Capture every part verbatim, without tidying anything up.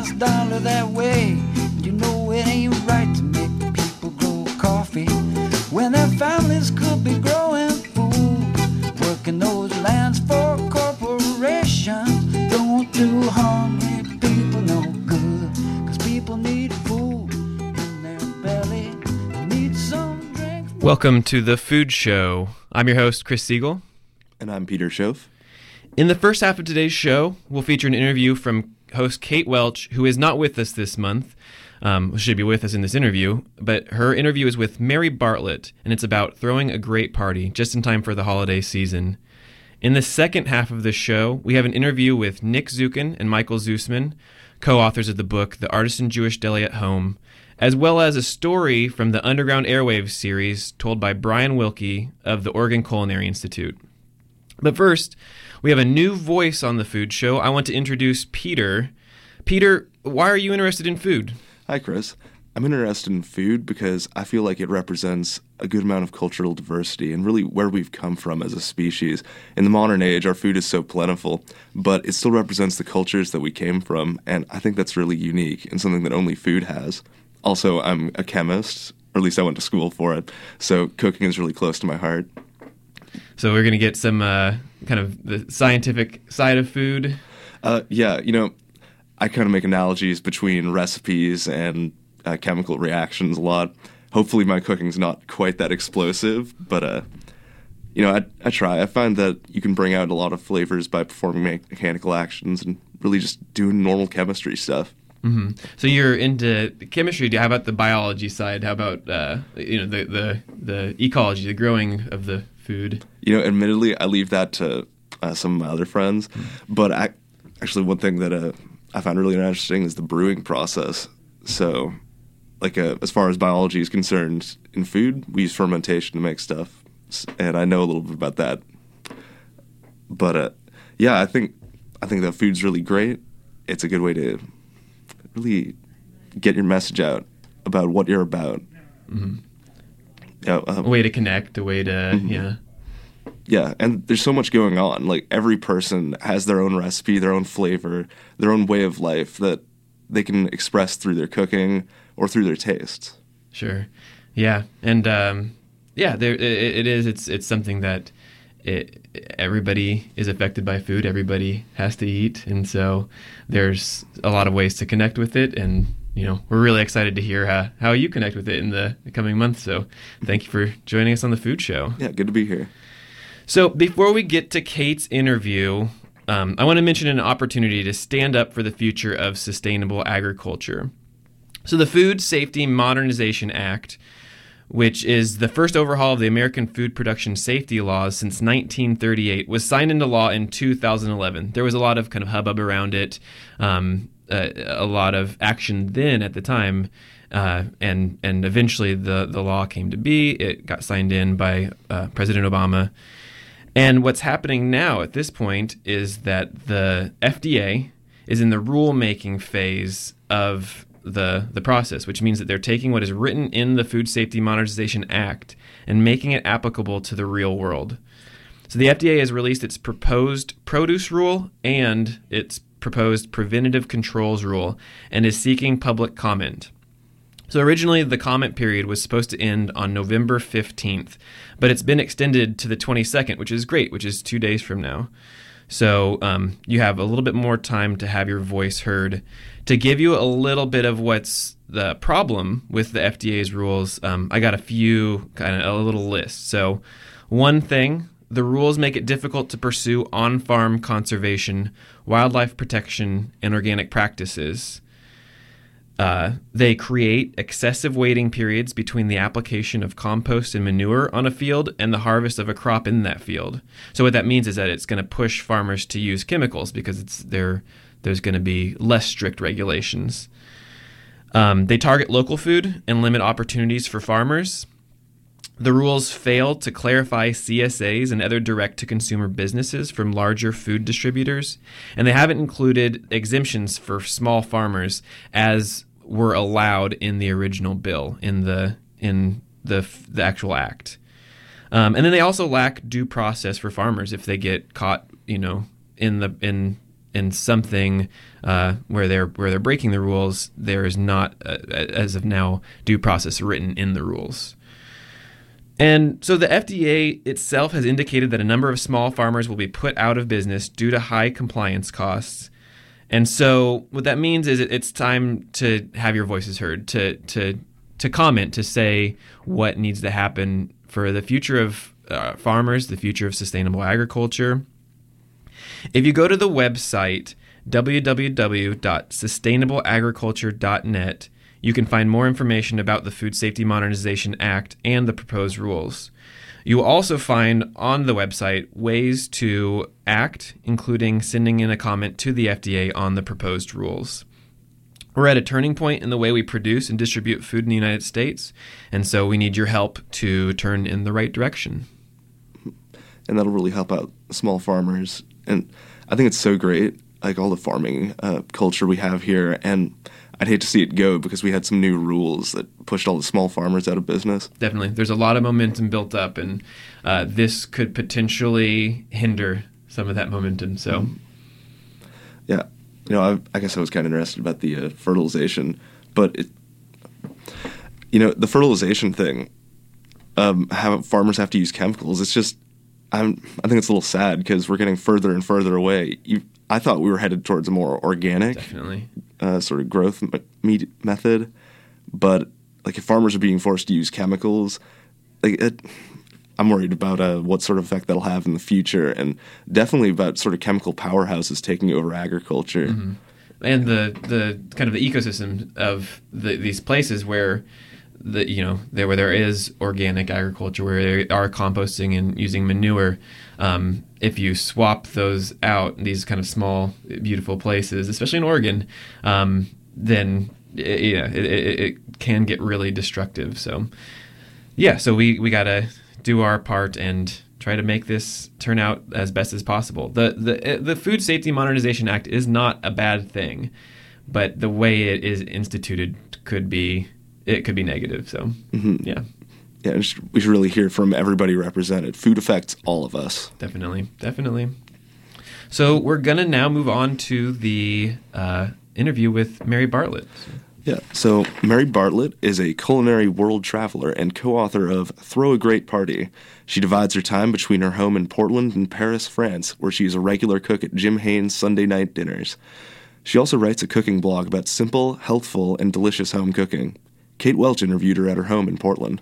last dollar that way. You know it ain't right to make people grow coffee when their families could be growing food. Working those lands for corporations don't do hungry people no good, 'cause people need food in their belly, they need some drink. Welcome to The Food Show. I'm your host, Chris Siegel. And I'm Peter Schoaf. In the first half of today's show, we'll feature an interview from host Kate Welch, who is not with us this month. Um, she'll be with us in this interview, but her interview is with Mary Bartlett, and it's about throwing a great party just in time for the holiday season. In the second half of the show, we have an interview with Nick Zukin and Michael Zusman, co-authors of the book The Artisan Jewish Deli at Home, as well as a story from the Underground Airwaves series told by Brian Wilkie of the Oregon Culinary Institute. But first, we have a new voice on the Food Show. I want to introduce Peter. Peter, why are you interested in food? Hi, Chris. I'm interested in food because I feel like it represents a good amount of cultural diversity and really where we've come from as a species. In the modern age, our food is so plentiful, but it still represents the cultures that we came from, and I think that's really unique and something that only food has. Also, I'm a chemist, or at least I went to school for it, so cooking is really close to my heart. So we're going to get some uh, kind of the scientific side of food? Uh, yeah, you know, I kind of make analogies between recipes and uh, chemical reactions a lot. Hopefully my cooking's not quite that explosive, but, uh, you know, I, I try. I find that you can bring out a lot of flavors by performing mechanical actions and really just doing normal chemistry stuff. Mm-hmm. So you're into chemistry. How about the biology side? How about, uh, you know, the, the, the ecology, the growing of the food? You know, admittedly, I leave that to uh, some of my other friends, mm-hmm. but I, actually one thing that uh, I found really interesting is the brewing process. So, like, uh, as far as biology is concerned, in food, we use fermentation to make stuff, and I know a little bit about that. But, uh, yeah, I think I think that food's really great. It's a good way to really get your message out about what you're about. Mm-hmm. Yeah, um, a way to connect, a way to, mm-hmm. yeah. Yeah, and there's so much going on. Like, every person has their own recipe, their own flavor, their own way of life that they can express through their cooking or through their tastes. Sure. Yeah, and um, yeah, there it, it is. It's it's something that it, everybody is affected by food. Everybody has to eat, and so there's a lot of ways to connect with it. And you know, we're really excited to hear how, how you connect with it in the coming months. So thank you for joining us on the Food Show. Yeah, good to be here. So before we get to Kate's interview, um, I want to mention an opportunity to stand up for the future of sustainable agriculture. So the Food Safety Modernization Act, which is the first overhaul of the American food production safety laws since nineteen thirty-eight, was signed into law in two thousand eleven. There was a lot of kind of hubbub around it, um, uh, a lot of action then at the time, uh, and and eventually the, the law came to be. It got signed in by uh, President Obama. And what's happening now at this point is that the F D A is in the rulemaking phase of the the process, which means that they're taking what is written in the Food Safety Modernization Act and making it applicable to the real world. So the F D A has released its proposed produce rule and its proposed preventative controls rule and is seeking public comment. So originally, the comment period was supposed to end on November fifteenth, but it's been extended to the twenty-second, which is great, which is two days from now. So um, you have a little bit more time to have your voice heard. To give you a little bit of what's the problem with the F D A's rules, um, I got a few, kind of a little list. So one thing, the rules make it difficult to pursue on-farm conservation, wildlife protection, and organic practices. Uh, they create excessive waiting periods between the application of compost and manure on a field and the harvest of a crop in that field. So what that means is that it's going to push farmers to use chemicals because it's there. There's going to be less strict regulations. Um, they target local food and limit opportunities for farmers. The rules fail to clarify C S As and other direct-to-consumer businesses from larger food distributors, and they haven't included exemptions for small farmers as were allowed in the original bill, in the in the, the actual act. Um, and then they also lack due process for farmers if they get caught, you know, in the in in something uh, where they're where they're breaking the rules, there is not, uh, as of now, due process written in the rules. And so the F D A itself has indicated that a number of small farmers will be put out of business due to high compliance costs. And so what that means is it's time to have your voices heard, to to to comment, to say what needs to happen for the future of uh, farmers, the future of sustainable agriculture. If you go to the website w w w dot sustainable agriculture dot net, you can find more information about the Food Safety Modernization Act and the proposed rules. You will also find on the website ways to act, including sending in a comment to the F D A on the proposed rules. We're at a turning point in the way we produce and distribute food in the United States, and so we need your help to turn in the right direction. And that'll really help out small farmers. And I think it's so great, like all the farming uh, culture we have here, and I'd hate to see it go because we had some new rules that pushed all the small farmers out of business. Definitely. There's a lot of momentum built up, and uh, this could potentially hinder some of that momentum. So, mm-hmm. yeah. You know, I, I guess I was kind of interested about the uh, fertilization, but, it, you know, the fertilization thing, um, how farmers have to use chemicals, it's just, I'm, I think it's a little sad because we're getting further and further away. You, I thought we were headed towards a more organic Definitely. Uh, sort of growth me- method, but like if farmers are being forced to use chemicals, like it, I'm worried about uh, what sort of effect that'll have in the future, and definitely about sort of chemical powerhouses taking over agriculture. Mm-hmm. And the, the kind of the ecosystem of the, these places where the you know there where there is organic agriculture, where they are composting and using manure. Um, if you swap those out, these kind of small, beautiful places, especially in Oregon, um, then it, yeah, it, it, it can get really destructive. So yeah, so we we gotta do our part and try to make this turn out as best as possible. The the the Food Safety Modernization Act is not a bad thing, but the way it is instituted could be it could be negative. So mm-hmm. yeah. Yeah, we should really hear from everybody represented. Food affects all of us. Definitely, definitely. So we're going to now move on to the uh, interview with Mary Bartlett. Yeah, so Mary Bartlett is a culinary world traveler and co-author of Throw a Great Party. She divides her time between her home in Portland and Paris, France, where she is a regular cook at Jim Haynes' Sunday night dinners. She also writes a cooking blog about simple, healthful, and delicious home cooking. Kate Welch interviewed her at her home in Portland.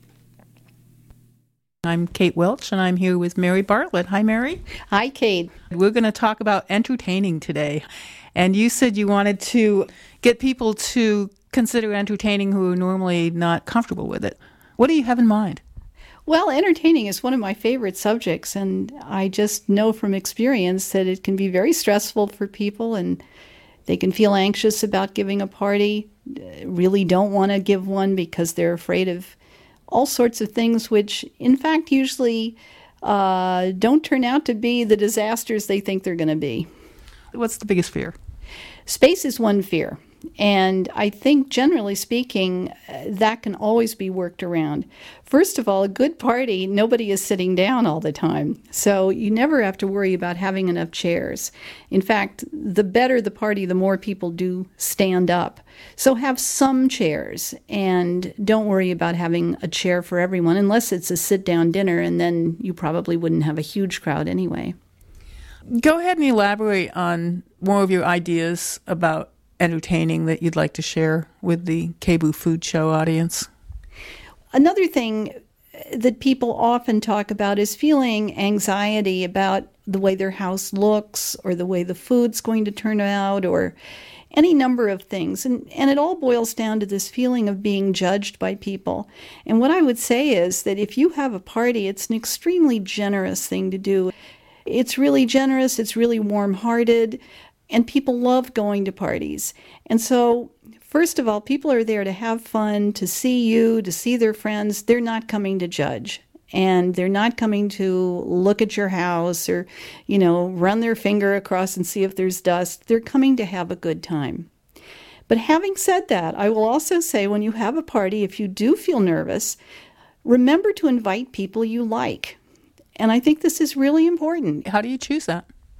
I'm Kate Welch, and I'm here with Mary Bartlett. Hi, Mary. Hi, Kate. We're going to talk about entertaining today. And you said you wanted to get people to consider entertaining who are normally not comfortable with it. What do you have in mind? Well, entertaining is one of my favorite subjects, and I just know from experience that it can be very stressful for people, and they can feel anxious about giving a party, really don't want to give one because they're afraid of all sorts of things, which in fact usually uh, don't turn out to be the disasters they think they're going to be. What's the biggest fear? Space is one fear. And I think, generally speaking, that can always be worked around. First of all, a good party, nobody is sitting down all the time. So you never have to worry about having enough chairs. In fact, the better the party, the more people do stand up. So have some chairs, and don't worry about having a chair for everyone, unless it's a sit-down dinner, and then you probably wouldn't have a huge crowd anyway. Go ahead and elaborate on more of your ideas about entertaining that you'd like to share with the K B O O Food Show audience. Another thing that people often talk about is feeling anxiety about the way their house looks or the way the food's going to turn out or any number of things. And, and it all boils down to this feeling of being judged by people. And what I would say is that if you have a party, it's an extremely generous thing to do. It's really generous, it's really warm-hearted, and people love going to parties. And so, first of all, people are there to have fun, to see you, to see their friends. They're not coming to judge. And they're not coming to look at your house or, you know, run their finger across and see if there's dust. They're coming to have a good time. But having said that, I will also say when you have a party, if you do feel nervous, remember to invite people you like. And I think this is really important. How do you choose that?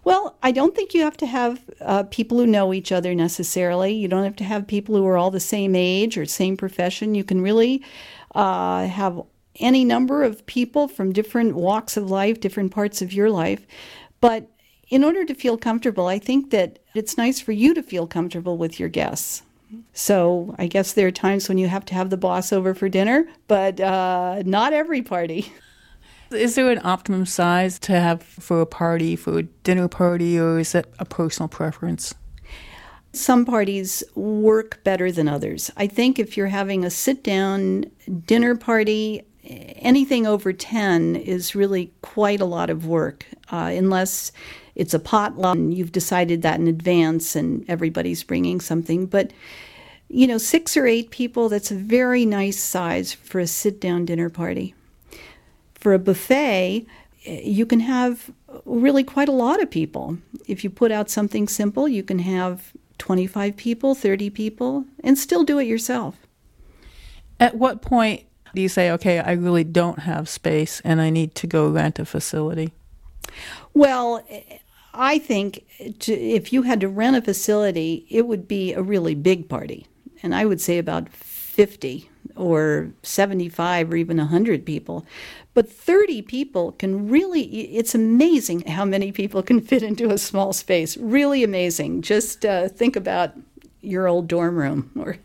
Well, I don't think you have to have uh, people who know each other necessarily. You don't have to have people who are all the same age or same profession. You can really uh, have any number of people from different walks of life, different parts of your life. But in order to feel comfortable, I think that it's nice for you to feel comfortable with your guests. So I guess there are times when you have to have the boss over for dinner, but uh, not every party. Is there an optimum size to have for a party, for a dinner party, or is it a personal preference? Some parties work better than others. I think if you're having a sit-down dinner party, anything over ten is really quite a lot of work, uh, unless it's a potluck and you've decided that in advance and everybody's bringing something. But, you know, six or eight people, that's a very nice size for a sit-down dinner party. For a buffet, you can have really quite a lot of people. If you put out something simple, you can have twenty-five people, thirty people, and still do it yourself. At what point do you say, okay, I really don't have space and I need to go rent a facility? Well, I think to, if you had to rent a facility, it would be a really big party. And I would say about fifty or seventy-five or even one hundred people. But thirty people can really, it's amazing how many people can fit into a small space. Really amazing. Just uh, think about your old dorm room. Or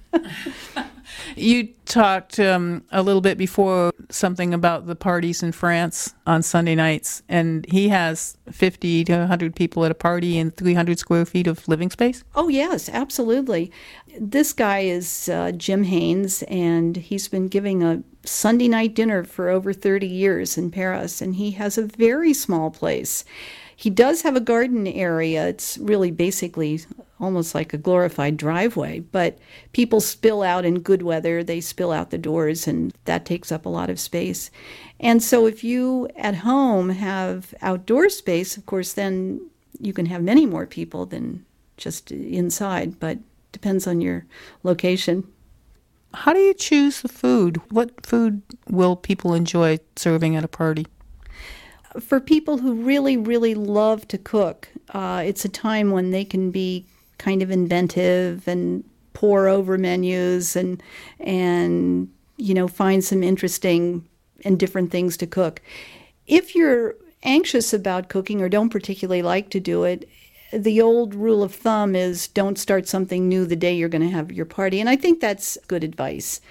You talked um, a little bit before something about the parties in France on Sunday nights, and he has fifty to one hundred people at a party and three hundred square feet of living space? Oh, yes, absolutely. This guy is uh, Jim Haynes, and he's been giving a Sunday night dinner for over thirty years in Paris, and he has a very small place. He does have a garden area. It's really basically almost like a glorified driveway, but people spill out in good weather. They spill out the doors, and that takes up a lot of space. And so if you at home have outdoor space, of course, then you can have many more people than just inside, but depends on your location. How do you choose the food? What food will people enjoy serving at a party? For people who really, really love to cook, uh, it's a time when they can be kind of inventive and pore over menus and, and you know, find some interesting and different things to cook. If you're anxious about cooking or don't particularly like to do it, the old rule of thumb is don't start something new the day you're going to have your party. And I think that's good advice.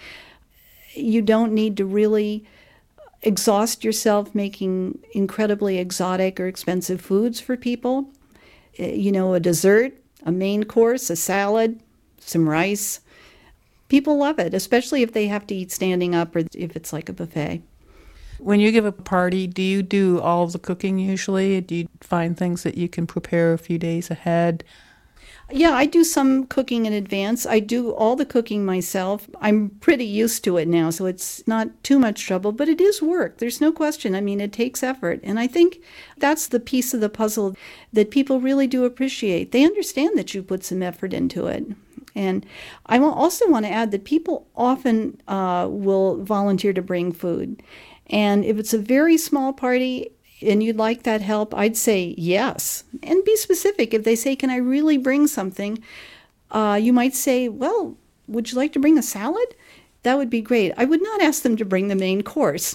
You don't need to really exhaust yourself making incredibly exotic or expensive foods for people. You know, a dessert, a main course, a salad, some rice. People love it, especially if they have to eat standing up or if it's like a buffet. When you give a party, do you do all of the cooking usually? Do you find things that you can prepare a few days ahead? Yeah, I do some cooking in advance. I do all the cooking myself. I'm pretty used to it now, so it's not too much trouble, but it is work. There's no question. I mean, it takes effort. And I think that's the piece of the puzzle that people really do appreciate. They understand that you put some effort into it. And I also want to add that people often uh, will volunteer to bring food. And if it's a very small party and you'd like that help, I'd say yes. And be specific. If they say, can I really bring something? Uh, you might say, well, would you like to bring a salad? That would be great. I would not ask them to bring the main course.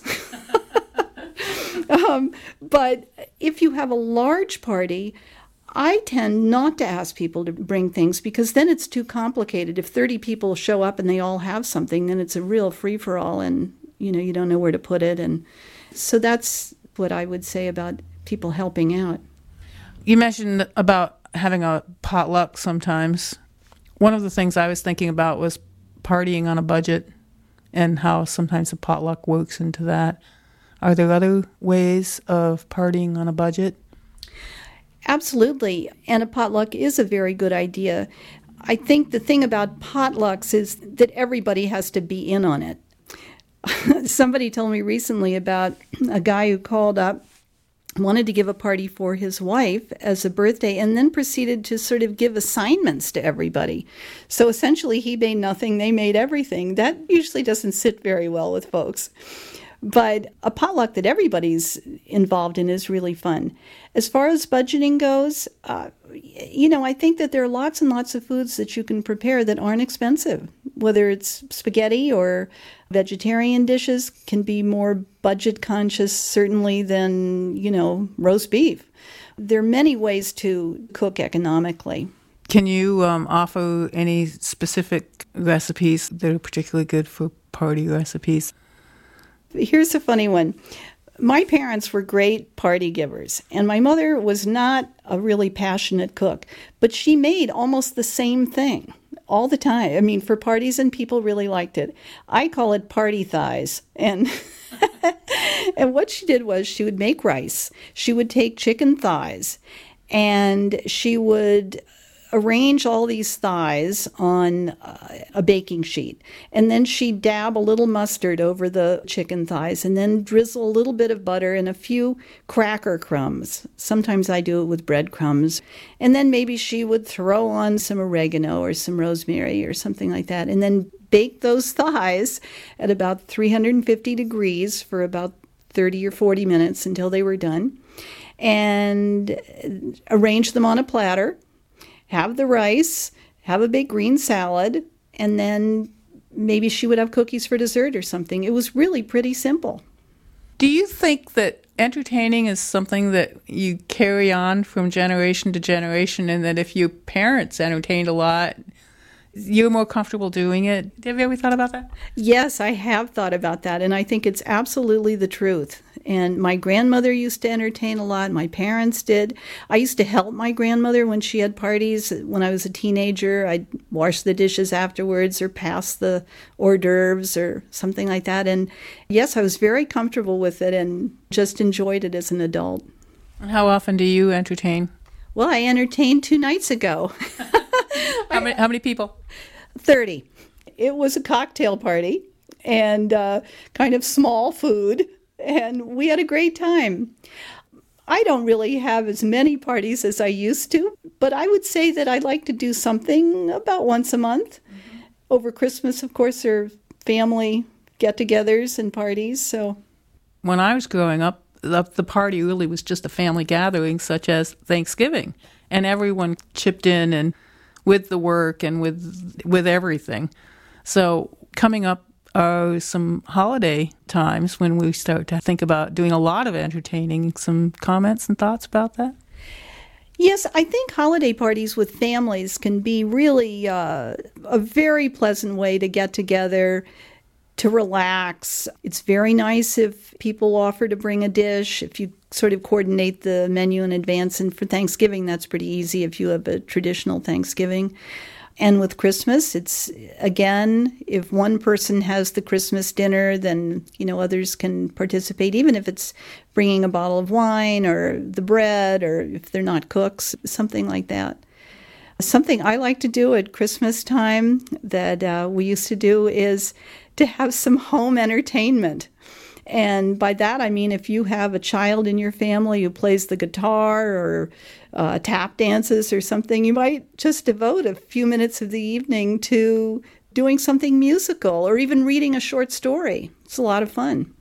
um, but if you have a large party, I tend not to ask people to bring things because then it's too complicated. If thirty people show up and they all have something, then it's a real free-for-all and, you know, you don't know where to put it. And so that's what I would say about people helping out. You mentioned about having a potluck sometimes. One of the things I was thinking about was partying on a budget and how sometimes a potluck works into that. Are there other ways of partying on a budget? Absolutely. And a potluck is a very good idea. I think the thing about potlucks is that everybody has to be in on it. Somebody told me recently about a guy who called up, wanted to give a party for his wife as a birthday, and then proceeded to sort of give assignments to everybody. So essentially he made nothing, they made everything. That usually doesn't sit very well with folks. But a potluck that everybody's involved in is really fun. As far as budgeting goes, uh, you know, I think that there are lots and lots of foods that you can prepare that aren't expensive. Whether it's spaghetti or vegetarian dishes can be more budget conscious, certainly, than, you know, roast beef. There are many ways to cook economically. Can you um, offer any specific recipes that are particularly good for party recipes? Here's a funny one. My parents were great party givers, and my mother was not a really passionate cook, but she made almost the same thing all the time. I mean, for parties, and people really liked it. I call it party thighs. And and what she did was she would make rice. She would take chicken thighs, and she would arrange all these thighs on uh, a baking sheet. And then she'd dab a little mustard over the chicken thighs and then drizzle a little bit of butter and a few cracker crumbs. Sometimes I do it with breadcrumbs. And then maybe she would throw on some oregano or some rosemary or something like that, and then bake those thighs at about three hundred fifty degrees for about thirty or forty minutes until they were done, and arrange them on a platter. Have the rice, have a big green salad, and then maybe she would have cookies for dessert or something. It was really pretty simple. Do you think that entertaining is something that you carry on from generation to generation, and that if your parents entertained a lot, you're more comfortable doing it? Have you ever thought about that? Yes, I have thought about that, and I think it's absolutely the truth. And my grandmother used to entertain a lot. My parents did. I used to help my grandmother when she had parties. When I was a teenager, I'd wash the dishes afterwards or pass the hors d'oeuvres or something like that. And yes, I was very comfortable with it and just enjoyed it as an adult. And how often do you entertain? Well, I entertained two nights ago. How many, how many people? thirty. It was a cocktail party and uh, kind of small food, and we had a great time. I don't really have as many parties as I used to, but I would say that I like to do something about once a month. Mm-hmm. Over Christmas, of course, there are family get-togethers and parties. So, when I was growing up, the, the party really was just a family gathering, such as Thanksgiving, and everyone chipped in and with the work and with with everything. So coming up are some holiday times when we start to think about doing a lot of entertaining. Some comments and thoughts about that? Yes, I think holiday parties with families can be really uh, a very pleasant way to get together, to relax. It's very nice if people offer to bring a dish, if you sort of coordinate the menu in advance. And for Thanksgiving, that's pretty easy if you have a traditional Thanksgiving. And with Christmas, it's, again, if one person has the Christmas dinner, then, you know, others can participate, even if it's bringing a bottle of wine or the bread, or if they're not cooks, something like that. Something I like to do at Christmas time that uh, we used to do is to have some home entertainment. And by that, I mean if you have a child in your family who plays the guitar or uh, tap dances or something, you might just devote a few minutes of the evening to doing something musical or even reading a short story. It's a lot of fun.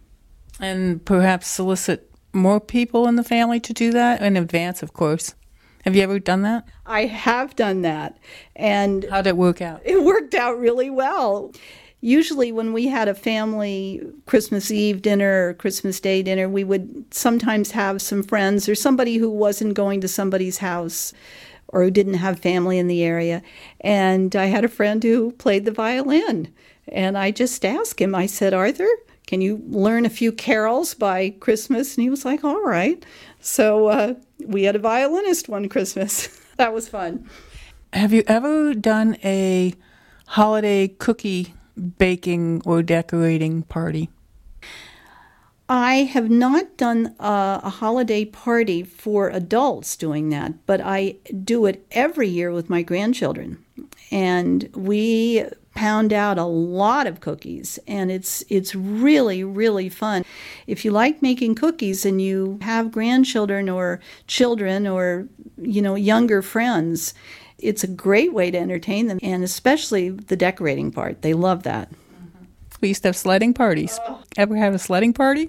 And perhaps solicit more people in the family to do that in advance, of course. Have you ever done that? I have done that. And how did it work out? It worked out really well. Usually when we had a family Christmas Eve dinner or Christmas Day dinner, we would sometimes have some friends or somebody who wasn't going to somebody's house or who didn't have family in the area. And I had a friend who played the violin. And I just asked him, I said, Arthur, can you learn a few carols by Christmas? And he was like, all right. So uh, we had a violinist one Christmas. That was fun. Have you ever done a holiday cookie baking or decorating party? I have not done a, a holiday party for adults doing that, but I do it every year with my grandchildren. And we pound out a lot of cookies, and it's it's really, really fun. If you like making cookies and you have grandchildren or children or, you know, younger friends, it's a great way to entertain them, and especially the decorating part. They love that. we used to have sledding parties. Ever have a sledding party?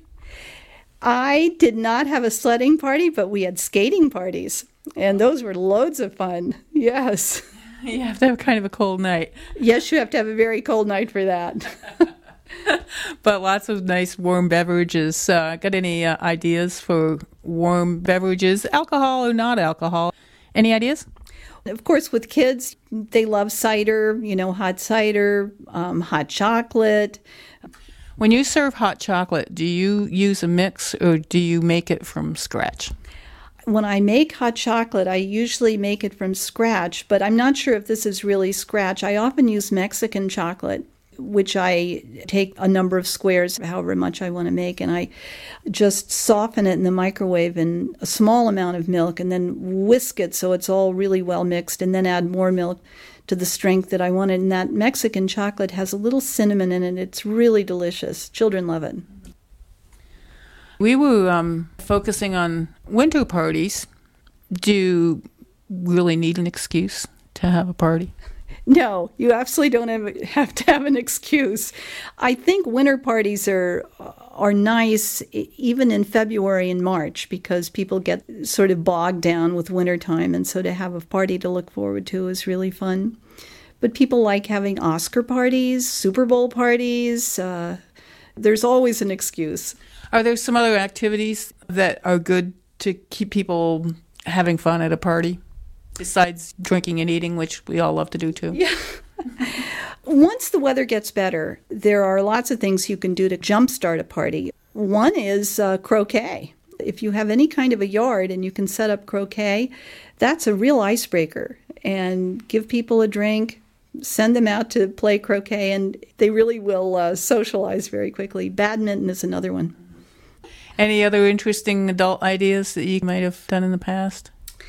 I did not have a sledding party, but we had skating parties, and those were loads of fun. Yes. You have to have kind of a cold night. Yes, you have to have a very cold night for that. But lots of nice warm beverages. Uh, got any uh, ideas for warm beverages, alcohol or not alcohol? Any ideas? Of course, with kids, they love cider, you know, hot cider, um, hot chocolate. When you serve hot chocolate, do you use a mix or do you make it from scratch? When I make hot chocolate, I usually make it from scratch, but I'm not sure if this is really scratch. I often use Mexican chocolate, which I take a number of squares, however much I want to make, and I just soften it in the microwave in a small amount of milk and then whisk it so it's all really well mixed, and then add more milk to the strength that I wanted. And that Mexican chocolate has a little cinnamon in it. It's really delicious. Children love it. We were um, focusing on winter parties. Do you really need an excuse to have a party? No, you absolutely don't have, have to have an excuse. I think winter parties are are nice even in February and March because people get sort of bogged down with wintertime, and so to have a party to look forward to is really fun. But people like having Oscar parties, Super Bowl parties. Uh, there's always an excuse. Are there some other activities that are good to keep people having fun at a party? Besides drinking and eating, which we all love to do too. Yeah. Once the weather gets better, there are lots of things you can do to jumpstart a party. One is uh, croquet. If you have any kind of a yard and you can set up croquet, that's a real icebreaker. And give people a drink, send them out to play croquet, and they really will uh, socialize very quickly. Badminton is another one. Any other interesting adult ideas that you might have done in the past?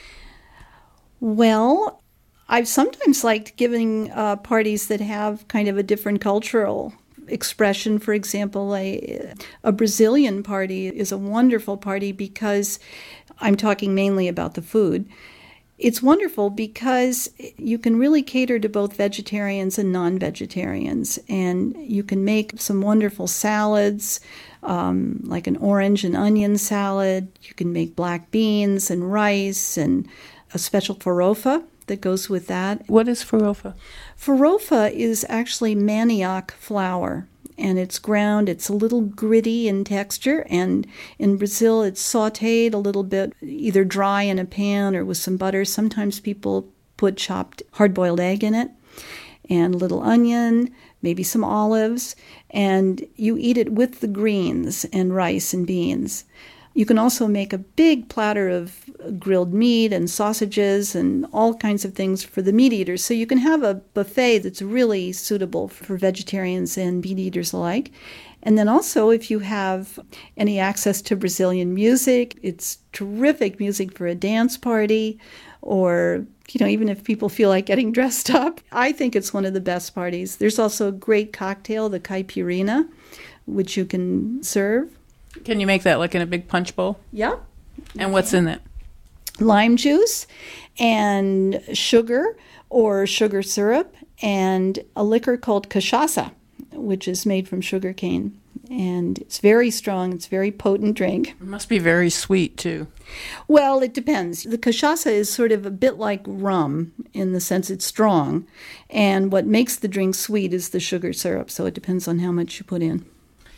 Well, I've sometimes liked giving uh, parties that have kind of a different cultural expression. For example, a, a Brazilian party is a wonderful party because I'm talking mainly about the food. It's wonderful because you can really cater to both vegetarians and non-vegetarians, and you can make some wonderful salads, um, like an orange and onion salad. You can make black beans and rice and a special farofa that goes with that. What is farofa? Farofa is actually manioc flour, and it's ground. It's a little gritty in texture, and in Brazil it's sautéed a little bit, either dry in a pan or with some butter. Sometimes people put chopped hard-boiled egg in it, and a little onion, maybe some olives, and you eat it with the greens and rice and beans. You can also make a big platter of grilled meat and sausages and all kinds of things for the meat eaters. So you can have a buffet that's really suitable for vegetarians and meat eaters alike. And then also, if you have any access to Brazilian music, it's terrific music for a dance party, or, you know, even if people feel like getting dressed up. I think it's one of the best parties. There's also a great cocktail, the caipirinha, which you can serve. Can you make that like in a big punch bowl? Yeah. And what's in it? Lime juice and sugar or sugar syrup and a liquor called cachaça, which is made from sugar cane. And it's very strong. It's a very potent drink. It must be very sweet, too. Well, it depends. The cachaça is sort of a bit like rum in the sense it's strong. And what makes the drink sweet is the sugar syrup. So it depends on how much you put in.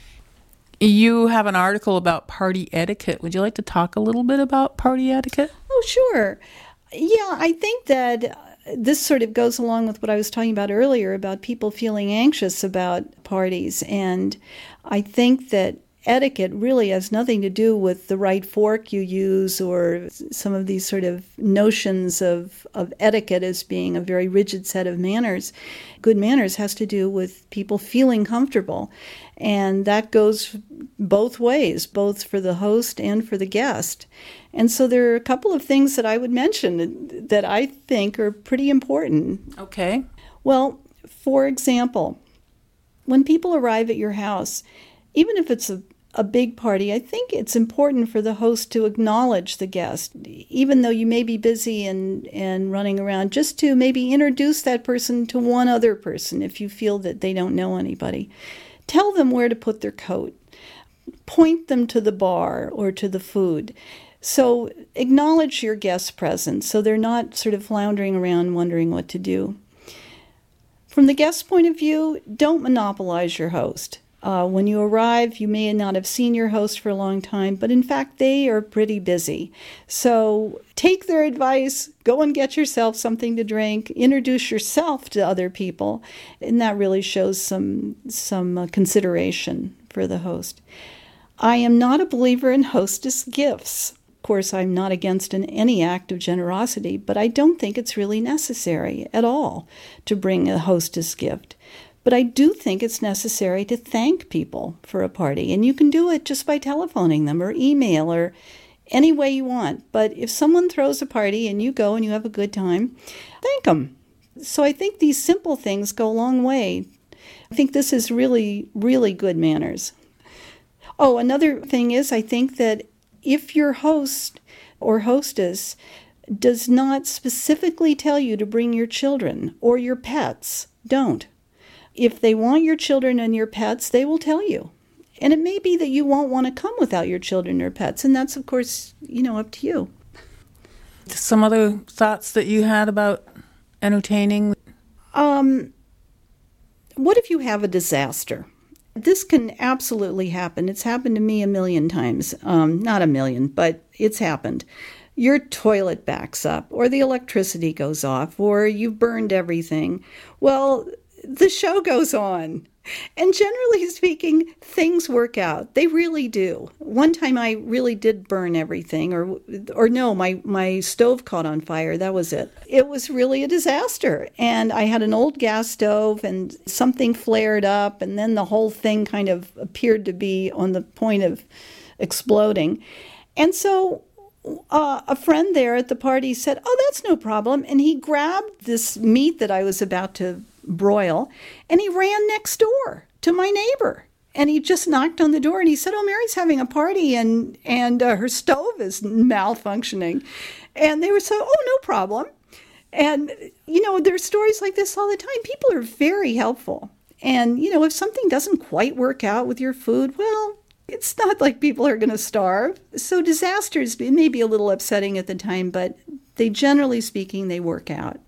You have an article about party etiquette. Would you like to talk a little bit about party etiquette? Oh, sure. Yeah, I think that this sort of goes along with what I was talking about earlier about people feeling anxious about parties. And I think that etiquette really has nothing to do with the right fork you use or some of these sort of notions of, of etiquette as being a very rigid set of manners. Good manners has to do with people feeling comfortable. And that goes both ways, both for the host and for the guest. And so there are a couple of things that I would mention that I think are pretty important. Okay. Well, for example, when people arrive at your house, even if it's a a big party, I think it's important for the host to acknowledge the guest, even though you may be busy and, and running around, just to maybe introduce that person to one other person if you feel that they don't know anybody. Tell them where to put their coat. Point them to the bar or to the food. So acknowledge your guest's presence so they're not sort of floundering around wondering what to do. From the guest's point of view, don't monopolize your host. Uh, when you arrive, you may not have seen your host for a long time, but in fact, they are pretty busy. So take their advice, go and get yourself something to drink, introduce yourself to other people, and that really shows some, some uh, consideration for the host. I am not a believer in hostess gifts. Of course, I'm not against an, any act of generosity, but I don't think it's really necessary at all to bring a hostess gift. But I do think it's necessary to thank people for a party, and you can do it just by telephoning them or email or any way you want. But if someone throws a party and you go and you have a good time, thank them. So I think these simple things go a long way. I think this is really, really good manners. Oh, another thing is I think that if your host or hostess does not specifically tell you to bring your children or your pets, don't. If they want your children and your pets, they will tell you. And it may be that you won't want to come without your children or pets, and that's, of course, you know, up to you. Some other thoughts that you had about entertaining? Um, what if you have a disaster? This can absolutely happen. It's happened to me a million times. Um, not a million, but it's happened. Your toilet backs up, or the electricity goes off, or you've burned everything. Well, the show goes on. And generally speaking, things work out. They really do. One time I really did burn everything, or or no, my, my stove caught on fire. That was it. It was really a disaster. And I had an old gas stove, and something flared up, and then the whole thing kind of appeared to be on the point of exploding. And so uh, a friend there at the party said, "Oh, that's no problem." And he grabbed this meat that I was about to broil, and he ran next door to my neighbor, and he just knocked on the door, and he said, "Oh, Mary's having a party, and and uh, her stove is malfunctioning." And they were so, "Oh, no problem." And you know, there's stories like this all the time. People are very helpful, and you know, if something doesn't quite work out with your food, well, it's not like people are going to starve. So disasters, it may be a little upsetting at the time, but they, generally speaking, they work out.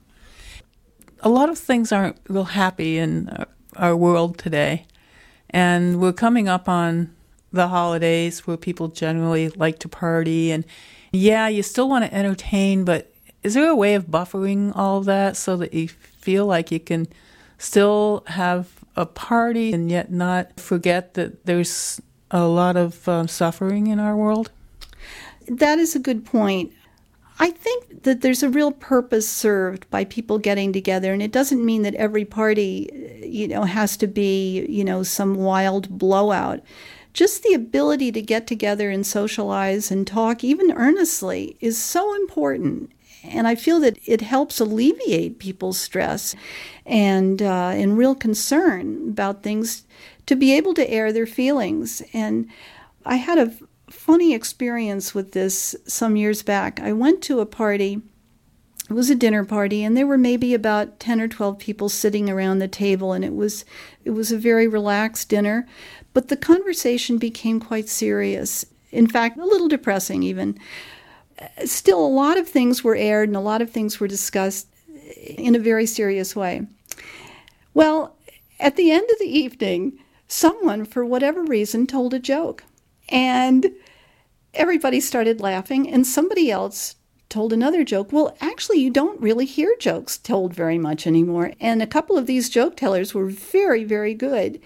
A lot of things aren't real happy in our world today. And we're coming up on the holidays where people generally like to party. And yeah, you still want to entertain, but is there a way of buffering all of that so that you feel like you can still have a party and yet not forget that there's a lot of um, suffering in our world? That is a good point. I think that there's a real purpose served by people getting together, and it doesn't mean that every party, you know, has to be, you know, some wild blowout. Just the ability to get together and socialize and talk, even earnestly, is so important. And I feel that it helps alleviate people's stress and uh, and real concern about things, to be able to air their feelings. And I had a funny experience with this some years back. I went to a party. It was a dinner party, and there were maybe about ten or twelve people sitting around the table, and it was it was a very relaxed dinner, but the conversation became quite serious. In fact, a little depressing even. Still, a lot of things were aired and a lot of things were discussed in a very serious way. Well, at the end of the evening, someone, for whatever reason, told a joke. And everybody started laughing, and somebody else told another joke. Well, actually, you don't really hear jokes told very much anymore. And a couple of these joke tellers were very, very good.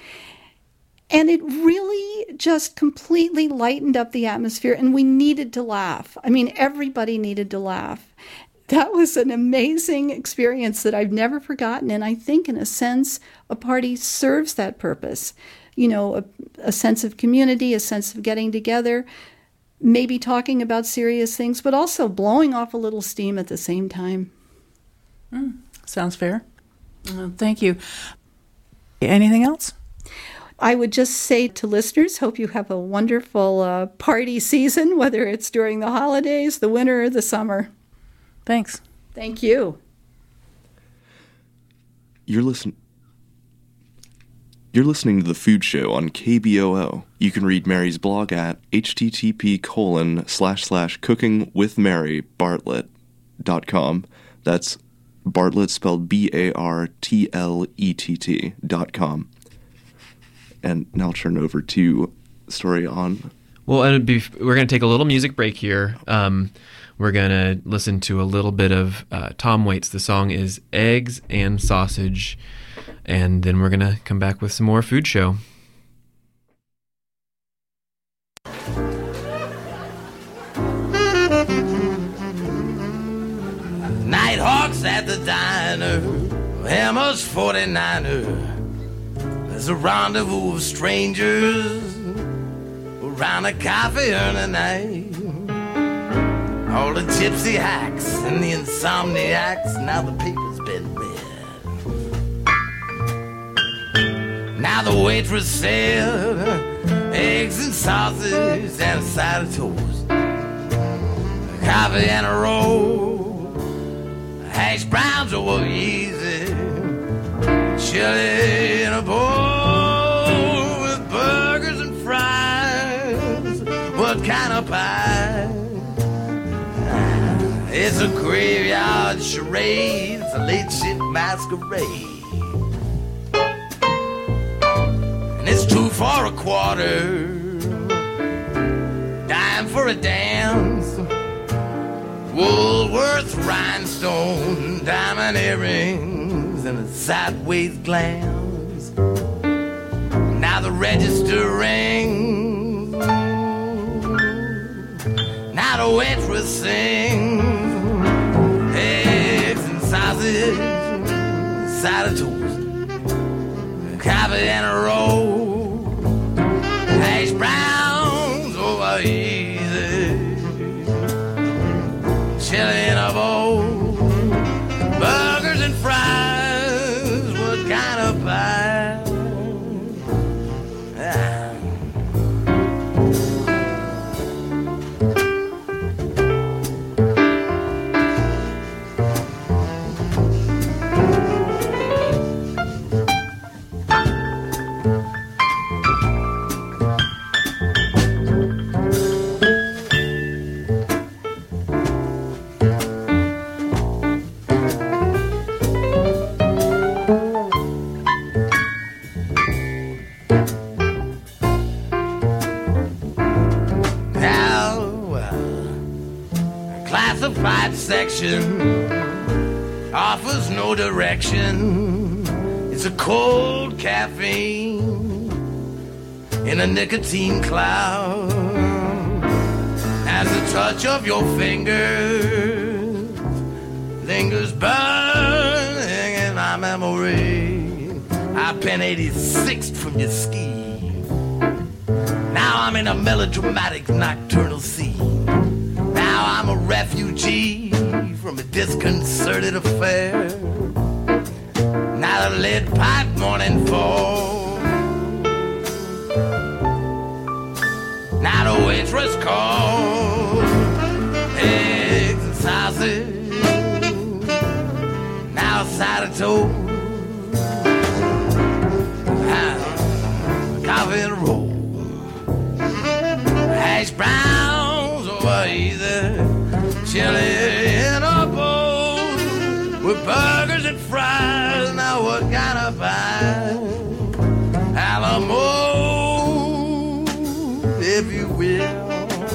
And it really just completely lightened up the atmosphere, and we needed to laugh. I mean, everybody needed to laugh. That was an amazing experience that I've never forgotten, and I think, in a sense, a party serves that purpose. You know, a, a sense of community, a sense of getting together, maybe talking about serious things, but also blowing off a little steam at the same time. Mm, sounds fair. Uh, thank you. Anything else? I would just say to listeners, hope you have a wonderful uh, party season, whether it's during the holidays, the winter, or the summer. Thanks. Thank you. You're listening. You're listening to The Food Show on K B O O. You can read Mary's blog at http colon slash slash cookingwithmarybartlett.com. That's Bartlett spelled B A R T L E T T dot com. And now I'll turn over to story on. Well, and be, we're going to take a little music break here. Um, we're going to listen to a little bit of uh, Tom Waits. The song is Eggs and Sausage. And then we're going to come back with some more Food Show. Nighthawks at the diner, Hammers forty-niner. There's a rendezvous of strangers around a coffee urn night. All the gypsy hacks and the insomniacs, now the paper's been read. Now the waitress said, eggs and sausage and a side of toast, coffee and a roll, hash browns over easy, chili in a bowl with burgers and fries. What kind of pie? It's a graveyard charade, it's a late shift masquerade. And it's two for a quarter, dime for a dance, Woolworth rhinestone, diamond earrings, and a sideways glance. Now the register rings, now the waitress sings, eggs and sausage, side of toast, coffee and a roll, hash browns over easy, chili in a bowl, burgers and fries. What kind of pie? Ah. Classified section offers no direction. It's a cold caffeine in a nicotine cloud. As the touch of your fingers lingers burning in my memory. I've been eighty-sixth from your ski. Now I'm in a melodramatic nocturnal scene. Now I'm a refugee from a disconcerted affair. Now the lead pipe morning fall. Now the waitress calls, eggs and sausage, now a side of toast, coffee and a roll, hash browns over easy, chili in a bowl with burgers and fries. Now what kind of pie? Alamo, if you will.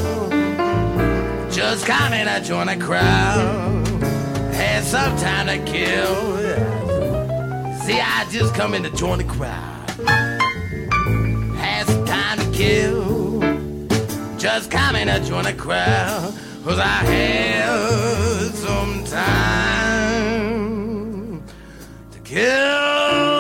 Just come in and join the crowd. Had some time to kill. See, I just come in to join the crowd. Had some time to kill. Just come in and join the crowd. Cause I had some time to kill.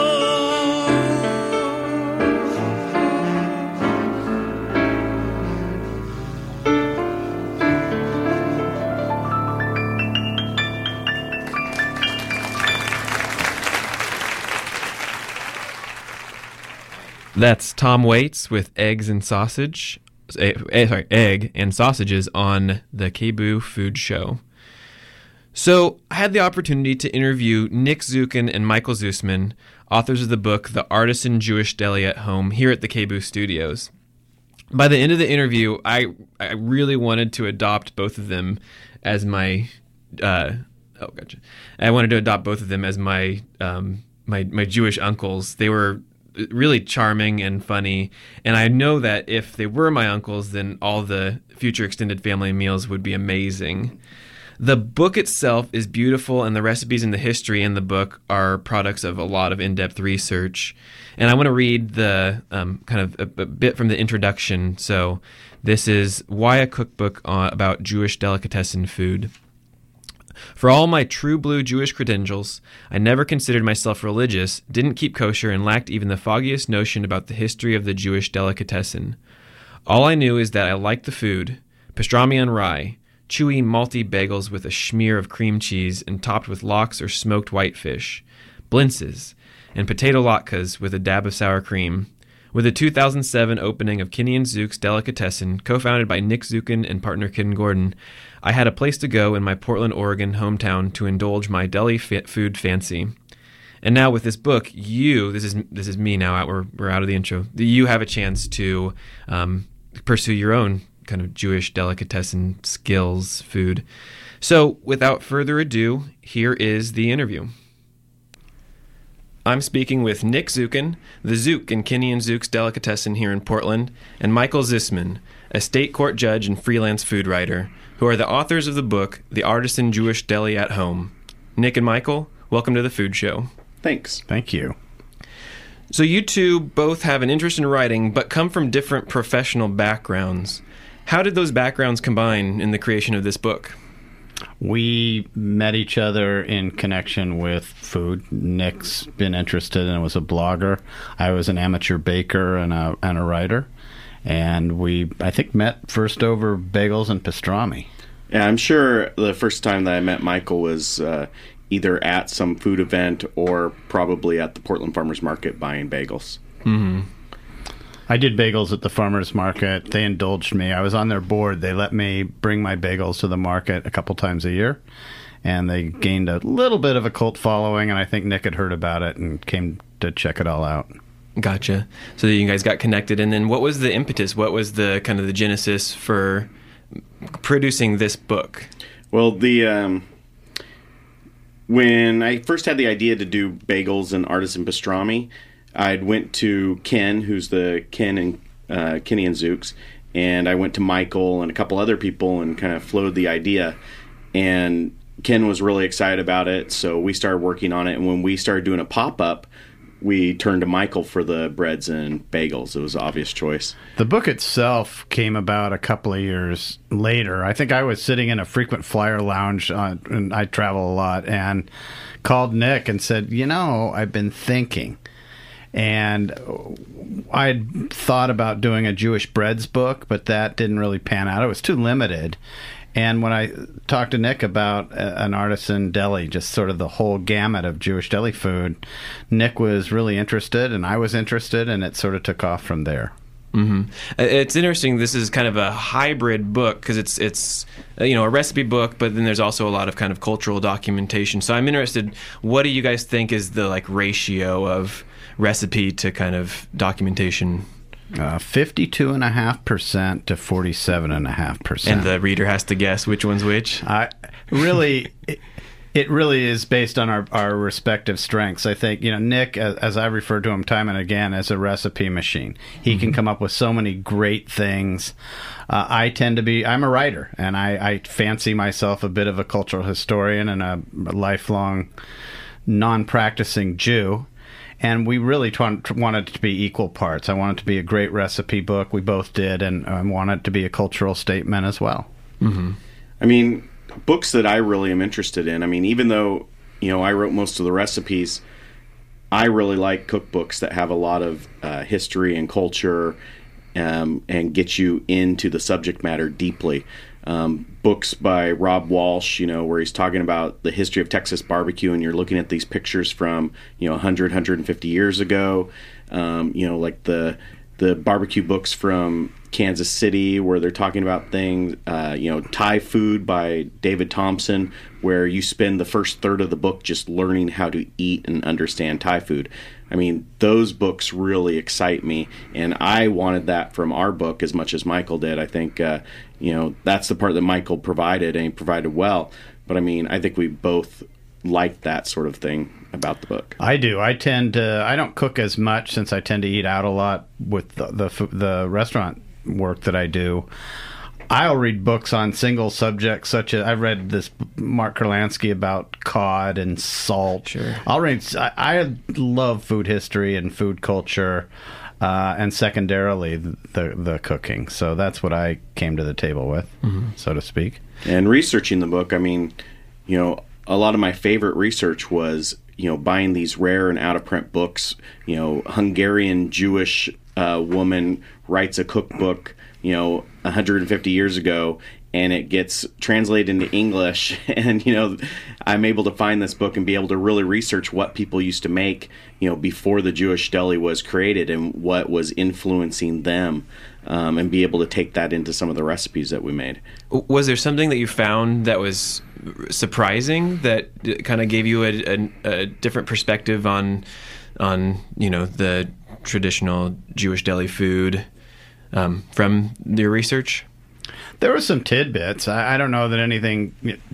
That's Tom Waits with Eggs and Sausage. Eh, sorry, egg and sausages on the K B O O Food Show. So I had the opportunity to interview Nick Zukin and Michael Zusman, authors of the book The Artisan Jewish Deli at Home, here at the K-Booth Studios. By the end of the interview, I I really wanted to adopt both of them as my uh, oh gotcha. I wanted to adopt both of them as my um, my my Jewish uncles. They were really charming and funny, and I know that if they were my uncles, then all the future extended family meals would be amazing. The book itself is beautiful, and the recipes and the history in the book are products of a lot of in-depth research. And I want to read the um, kind of a, a bit from the introduction. So this is Why a Cookbook on, about Jewish Delicatessen Food. For all my true blue Jewish credentials, I never considered myself religious, didn't keep kosher, and lacked even the foggiest notion about the history of the Jewish delicatessen. All I knew is that I liked the food, pastrami on rye, chewy, malty bagels with a smear of cream cheese and topped with lox or smoked whitefish, blintzes, and potato latkes with a dab of sour cream. With the two thousand seven opening of Kinney and Zook's Delicatessen, co-founded by Nick Zukin and partner Ken Gordon, I had a place to go in my Portland, Oregon hometown to indulge my deli fa- food fancy. And now with this book, you, this is this is me now, we're, we're out of the intro, you have a chance to um, pursue your own kind of Jewish delicatessen skills, food. So without further ado, here is the interview. I'm speaking with Nick Zukin, the Zook in Kinney and Zook's Delicatessen here in Portland, and Michael Zusman, a state court judge and freelance food writer, who are the authors of the book, The Artisan Jewish Deli at Home. Nick and Michael, welcome to the Food Show. Thanks. Thank you. So you two both have an interest in writing, but come from different professional backgrounds. How did those backgrounds combine in the creation of this book? We met each other in connection with food. Nick's been interested and was a blogger. I was an amateur baker and a, and a writer. And we, I think, met first over bagels and pastrami. Yeah, I'm sure the first time that I met Michael was uh, either at some food event or probably at the Portland Farmers Market buying bagels. Mm-hmm. I did bagels at the farmers market. They indulged me. I was on their board. They let me bring my bagels to the market a couple times a year. And they gained a little bit of a cult following, and I think Nick had heard about it and came to check it all out. Gotcha. So you guys got connected. And then what was the impetus? What was the kind of the genesis for producing this book? Well, the um, when I first had the idea to do bagels and artisan pastrami, I went to Ken, who's the Ken and uh, Kinney and Zook's, and I went to Michael and a couple other people and kind of floated the idea. And Ken was really excited about it, so we started working on it. And when we started doing a pop-up, we turned to Michael for the breads and bagels. It was an obvious choice. The book itself came about a couple of years later. I think I was sitting in a frequent flyer lounge, uh, and I travel a lot, and called Nick and said, you know, I've been thinking. And I'd thought about doing a Jewish breads book, but that didn't really pan out. It was too limited. And when I talked to Nick about an artisan deli, just sort of the whole gamut of Jewish deli food, Nick was really interested, and I was interested, and it sort of took off from there. Mm-hmm. It's interesting. This is kind of a hybrid book because it's it's you know a recipe book, but then there's also a lot of kind of cultural documentation. So I'm interested. What do you guys think is the like ratio of recipe to kind of documentation? Uh, fifty-two point five percent to forty-seven point five percent. And the reader has to guess which one's which? I really, it, it really is based on our, our respective strengths. I think, you know, Nick, as, as I refer to him time and again, as a recipe machine. He mm-hmm. can come up with so many great things. Uh, I tend to be, I'm a writer, and I, I fancy myself a bit of a cultural historian and a, a lifelong non-practicing Jew. And we really t- wanted it to be equal parts. I wanted it to be a great recipe book. We both did, and I wanted it to be a cultural statement as well. Mm-hmm. I mean, books that I really am interested in, I mean, even though, you know, I wrote most of the recipes, I really like cookbooks that have a lot of uh, history and culture um, and get you into the subject matter deeply. Um, books by Rob Walsh, you know, where he's talking about the history of Texas barbecue, and you're looking at these pictures from, you know, one hundred, one hundred fifty years ago. Um, you know, like the the barbecue books from Kansas City, where they're talking about things, uh, you know, Thai Food by David Thompson, where you spend the first third of the book just learning how to eat and understand Thai food. I mean, those books really excite me, and I wanted that from our book as much as Michael did. I think, uh, you know, that's the part that Michael provided, and he provided well. But, I mean, I think we both liked that sort of thing about the book. I do. I tend to, I don't cook as much since I tend to eat out a lot with the the, the restaurant work that I do. I'll read books on single subjects, such as I've read this Mark Kurlansky about cod and salt. Sure. I'll read. I, I love food history and food culture, uh, and secondarily the the cooking. So that's what I came to the table with, mm-hmm. so to speak. And researching the book, I mean, you know, a lot of my favorite research was, you know, buying these rare and out of print books. You know, Hungarian Jewish uh, woman writes a cookbook, you know, one hundred fifty years ago, and it gets translated into English. And, you know, I'm able to find this book and be able to really research what people used to make, you know, before the Jewish deli was created and what was influencing them, um, and be able to take that into some of the recipes that we made. Was there something that you found that was surprising that kind of gave you a, a, a different perspective on, on, you know, the traditional Jewish deli food um, from your research? There were some tidbits. I, I don't know that anything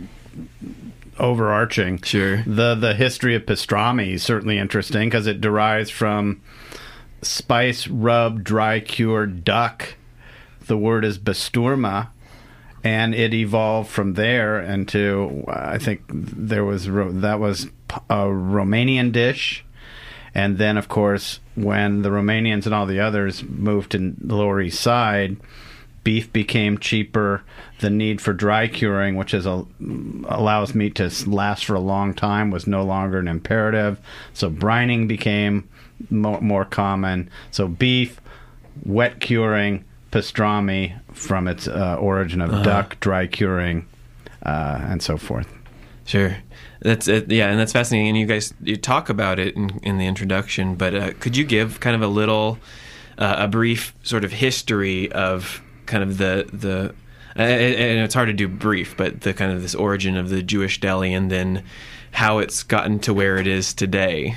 overarching. Sure. The the history of pastrami is certainly interesting because it derives from spice rub dry cured duck. The word is basturma, and it evolved from there into, I think there was that was a Romanian dish. And then, of course, when the Romanians and all the others moved to the Lower East Side, beef became cheaper. The need for dry curing, which is a, allows meat to last for a long time, was no longer an imperative. So brining became mo- more common. So beef, wet curing, pastrami from its uh, origin of uh-huh. duck, dry curing, uh, and so forth. Sure. That's it. Yeah, and that's fascinating. And you guys, you talk about it in, in the introduction, but uh, could you give kind of a little, uh, a brief sort of history of kind of the, the and it's hard to do brief, but the kind of this origin of the Jewish deli and then how it's gotten to where it is today?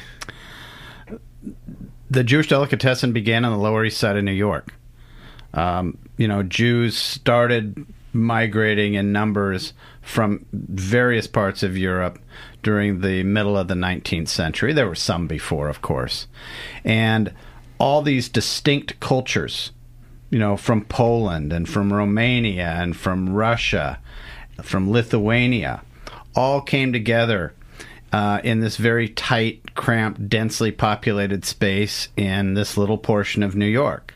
The Jewish delicatessen began on the Lower East Side of New York. Um, you know, Jews started migrating in numbers from various parts of Europe during the middle of the nineteenth century. There were some before, of course. And all these distinct cultures, you know, from Poland and from Romania and from Russia, from Lithuania, all came together uh, in this very tight, cramped, densely populated space in this little portion of New York.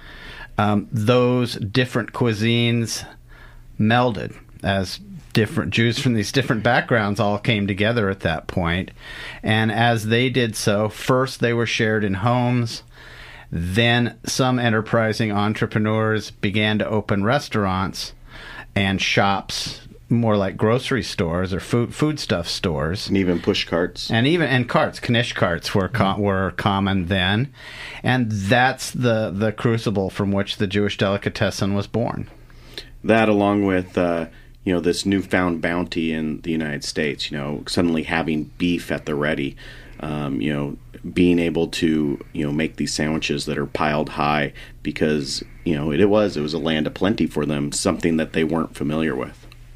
Um, those different cuisines melded as different Jews from these different backgrounds all came together at that point. And as they did so, first they were shared in homes. Then some enterprising entrepreneurs began to open restaurants and shops, more like grocery stores or food foodstuff stores, and even push carts, and even and carts, knish carts were co- were common then, and that's the the crucible from which the Jewish delicatessen was born. That, along with uh, you know, this newfound bounty in the United States, you know, suddenly having beef at the ready, um, you know, being able to, you know, make these sandwiches that are piled high because, you know, it, it was it was a land of plenty for them, something that they weren't familiar with.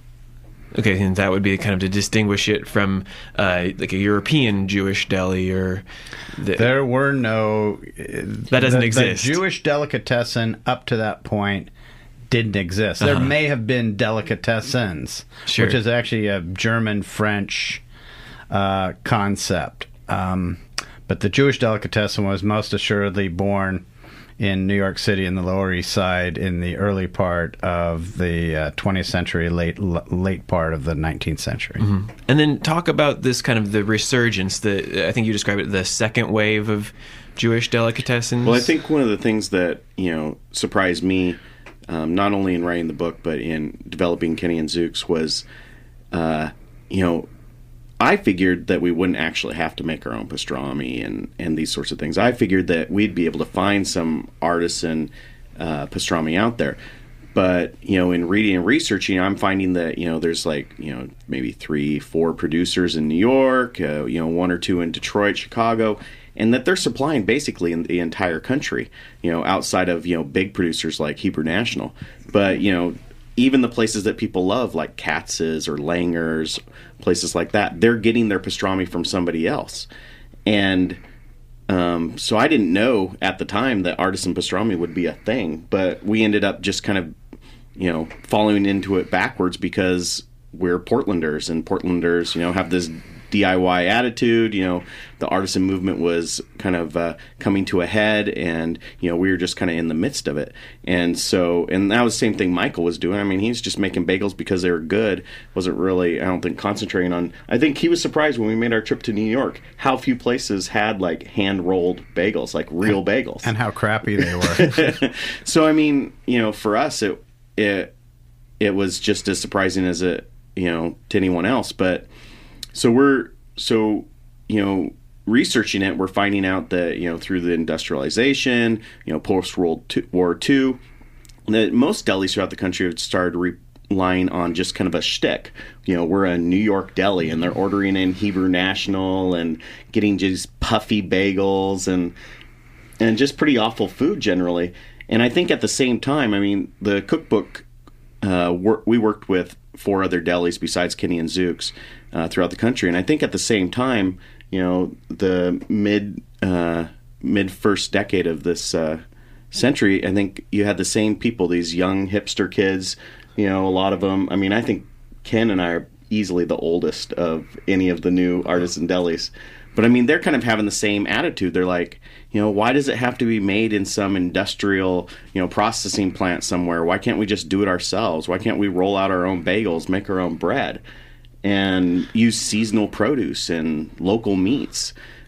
Okay, and that would be kind of to distinguish it from uh, like a European Jewish deli, or the, there were no that doesn't the, exist. The Jewish delicatessen up to that point didn't exist. Uh-huh. There may have been delicatessens, sure. which is actually a German-French uh, concept. Um, but the Jewish delicatessen was most assuredly born in New York City in the Lower East Side in the early part of the uh, twentieth century, late l- late part of the nineteenth century. Mm-hmm. And then talk about this kind of the resurgence. The I think you described it the second wave of Jewish delicatessens. Well, I think one of the things that, you know, surprised me, um, not only in writing the book but in developing Kenny and Zooks, was, uh, you know, I figured that we wouldn't actually have to make our own pastrami and, and these sorts of things. I figured that we'd be able to find some artisan uh, pastrami out there. But, you know, in reading and researching, I'm finding that, you know, there's like, you know, maybe three, four producers in New York, uh, you know, one or two in Detroit, Chicago, and that they're supplying basically in the entire country, you know, outside of, you know, big producers like Hebrew National. But, you know, even the places that people love, like Katz's or Langer's, places like that, they're getting their pastrami from somebody else. And um, so I didn't know at the time that artisan pastrami would be a thing, but we ended up just kind of, you know, following into it backwards because we're Portlanders, and Portlanders, you know, have this D I Y attitude. You know, the artisan movement was kind of uh, coming to a head, and, you know, we were just kind of in the midst of it. And so, and that was the same thing Michael was doing. I mean, he was just making bagels because they were good. Wasn't really, I don't think, concentrating on, I think he was surprised when we made our trip to New York how few places had, like, hand-rolled bagels, like real bagels. And how crappy they were. So, I mean, you know, for us, it, it, it was just as surprising as it, you know, to anyone else. But so we're, so, you know, researching it, we're finding out that, you know, through the industrialization, you know, post-World War Two, that most delis throughout the country have started relying on just kind of a shtick. You know, we're a New York deli, and they're ordering in Hebrew National and getting just puffy bagels and and just pretty awful food generally. And I think at the same time, I mean, the cookbook, uh, wor- we worked with four other delis besides Kenny and Zook's uh, throughout the country. And I think at the same time, you know, the mid uh, mid first decade of this uh, century, I think you had the same people, these young hipster kids, you know, a lot of them. I mean, I think Ken and I are easily the oldest of any of the new artisan delis. But I mean, they're kind of having the same attitude. They're like, you know, why does it have to be made in some industrial, you know, processing plant somewhere? Why can't we just do it ourselves? Why can't we roll out our own bagels, make our own bread, and use seasonal produce and local meats?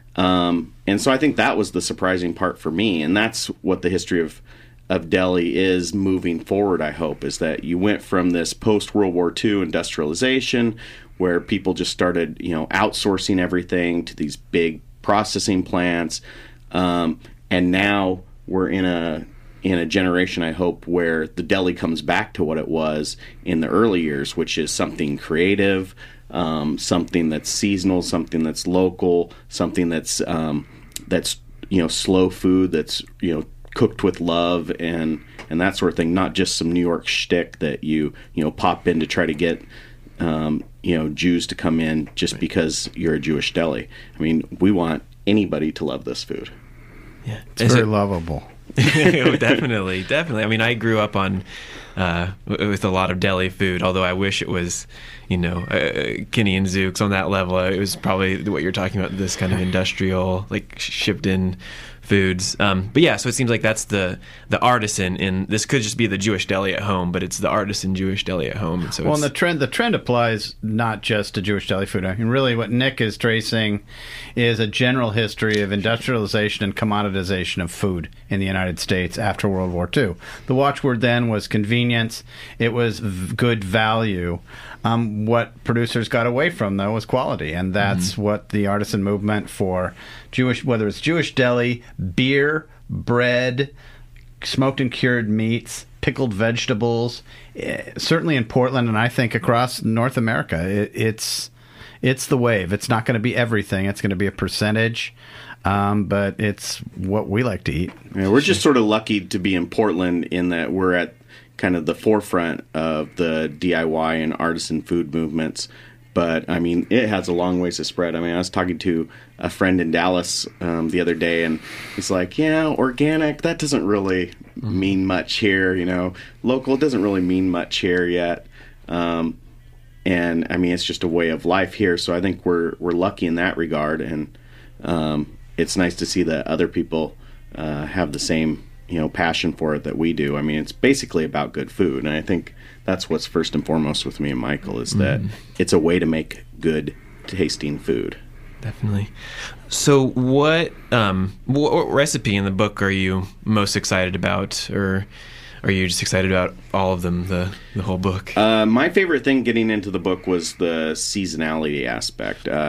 Um, and so I think that was the surprising part for me. And that's what the history of, of deli is moving forward, I hope, is that you went from this post-World War Two industrialization where people just started, you know, outsourcing everything to these big processing plants. Um, and now we're in a in a generation, I hope, where the deli comes back to what it was in the early years, which is something creative, um, something that's seasonal, something that's local, something that's um, that's you know slow food, that's you know cooked with love and and that sort of thing. Not just some New York shtick that you you know pop in to try to get um, you know Jews to come in just because you're a Jewish deli. I mean, we want anybody to love this food. Yeah, it's Is very it, lovable. definitely, definitely. I mean, I grew up on uh, with a lot of deli food. Although I wish it was, you know, uh, Kenny and Zook's on that level. It was probably what you're talking about, this kind of industrial, like shipped in foods. Um, but yeah, so it seems like that's the the artisan, and this could just be the Jewish deli at home, but it's the artisan Jewish deli at home. And so well, it's, and the trend the trend applies not just to Jewish deli food. I mean, really, what Nick is tracing is a general history of industrialization and commoditization of food in the United States after World War Two. The watchword then was convenience. It was v- good value. Um, what producers got away from, though, was quality, and that's mm-hmm. what the artisan movement for Jewish, whether it's Jewish deli, beer, bread, smoked and cured meats, pickled vegetables, eh, certainly in Portland, and I think across North America, it, it's it's the wave. It's not going to be everything. It's going to be a percentage, um, but it's what we like to eat. Yeah, we're just sort of lucky to be in Portland in that we're at kind of the forefront of the D I Y and artisan food movements. But, I mean, it has a long ways to spread. I mean, I was talking to a friend in Dallas um, the other day, and he's like, yeah, organic, that doesn't really mm-hmm. mean much here, you know. Local doesn't really mean much here yet. Um, and, I mean, it's just a way of life here. So I think we're we're lucky in that regard. And um, it's nice to see that other people uh, have the same you know, passion for it that we do. I mean, it's basically about good food. And I think that's what's first and foremost with me and Michael is that mm. it's a way to make good tasting food. Definitely. So what, um, what, what recipe in the book are you most excited about, or are you just excited about all of them, the, the whole book? Uh, my favorite thing getting into the book was the seasonality aspect. Uh,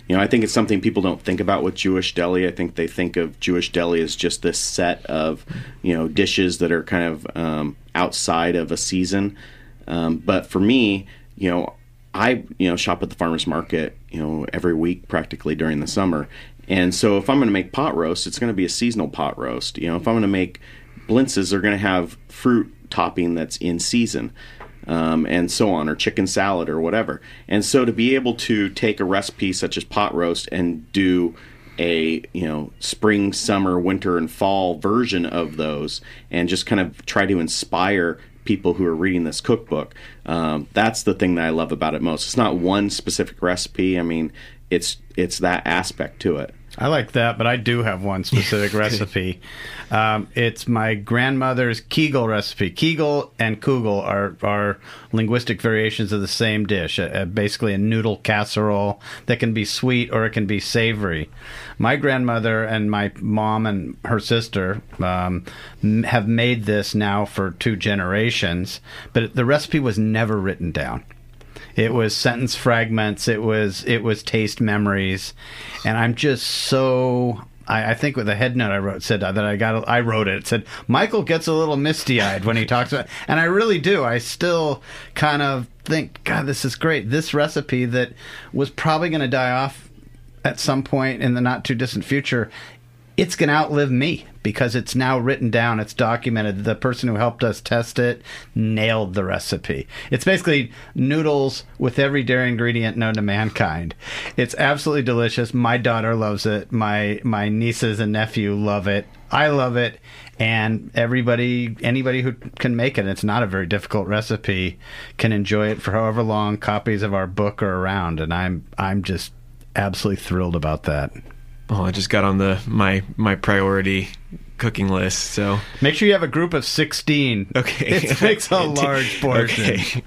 You know, I think it's something people don't think about with Jewish deli. I think they think of Jewish deli as just this set of, you know, dishes that are kind of um, outside of a season. Um, but for me, you know, I, you know, shop at the farmer's market, you know, every week practically during the summer. And so if I'm going to make pot roast, it's going to be a seasonal pot roast. You know, if I'm going to make blintzes, they're going to have fruit topping that's in season, um, and so on, or chicken salad or whatever. And so to be able to take a recipe such as pot roast and do a, you know, spring, summer, winter, and fall version of those, and just kind of try to inspire people who are reading this cookbook, um, that's the thing that I love about it most. It's not one specific recipe. I mean, it's it's that aspect to it. I like that, but I do have one specific recipe. Um, it's my grandmother's Kegel recipe. Kegel and Kugel are, are linguistic variations of the same dish, uh, uh, basically a noodle casserole that can be sweet or it can be savory. My grandmother and my mom and her sister um, have made this now for two generations, but the recipe was never written down. It was sentence fragments. It was it was taste memories, and I'm just so. I, I think with the head note I wrote said that I got. I wrote it. It said Michael gets a little misty eyed when he talks about, and I really do. I still kind of think, God, this is great. This recipe that was probably going to die off at some point in the not too distant future. It's going to outlive me because it's now written down. It's documented. The person who helped us test it nailed the recipe. It's basically noodles with every dairy ingredient known to mankind. It's absolutely delicious. My daughter loves it. My my nieces and nephew love it. I love it. And everybody, anybody who can make it, it's not a very difficult recipe, can enjoy it for however long copies of our book are around. And I'm I'm just absolutely thrilled about that. Oh, I just got on the my my priority cooking list. So make sure you have a group of sixteen. Okay, it makes a large portion. Okay.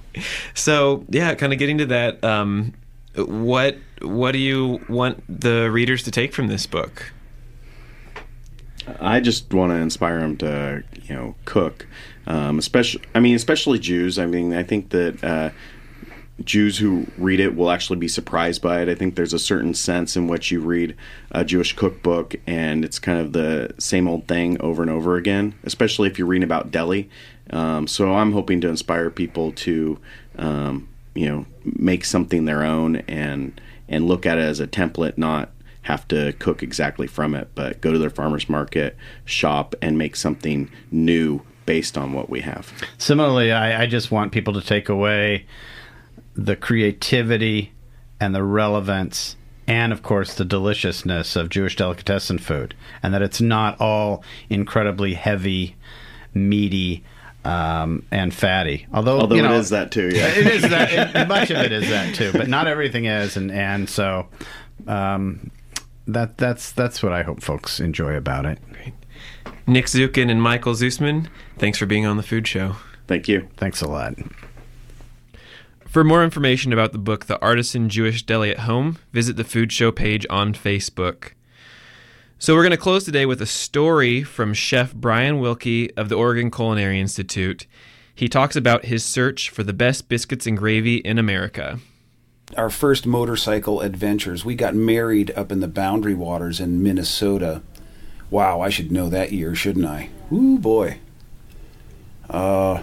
So yeah, kind of getting to that. Um, what what do you want the readers to take from this book? I just want to inspire them to, you know, cook. Um, especially, I mean, especially Jews. I mean, I think that. Uh, Jews who read it will actually be surprised by it. I think there's a certain sense in which you read a Jewish cookbook and it's kind of the same old thing over and over again, especially if you're reading about deli. Um, so I'm hoping to inspire people to, um, you know, make something their own and and look at it as a template, not have to cook exactly from it, but go to their farmer's market, shop, and make something new based on what we have. Similarly, I, I just want people to take away the creativity and the relevance and, of course, the deliciousness of Jewish delicatessen food, and that it's not all incredibly heavy, meaty, um, and fatty. Although, Although you know, it is that too, yeah. It is that. It, much of it is that too, but not everything is, and and so um, that that's that's what I hope folks enjoy about it. Great. Nick Zukin and Michael Zusman, thanks for being on the Food Show. Thank you. Thanks a lot. For more information about the book, The Artisan Jewish Deli at Home, visit the Food Show page on Facebook. So we're going to close today with a story from Chef Brian Wilkie of the Oregon Culinary Institute. He talks about his search for the best biscuits and gravy in America. Our first motorcycle adventures, we got married up in the Boundary Waters in Minnesota. Wow, I should know that year, shouldn't I? Ooh, boy. Uh...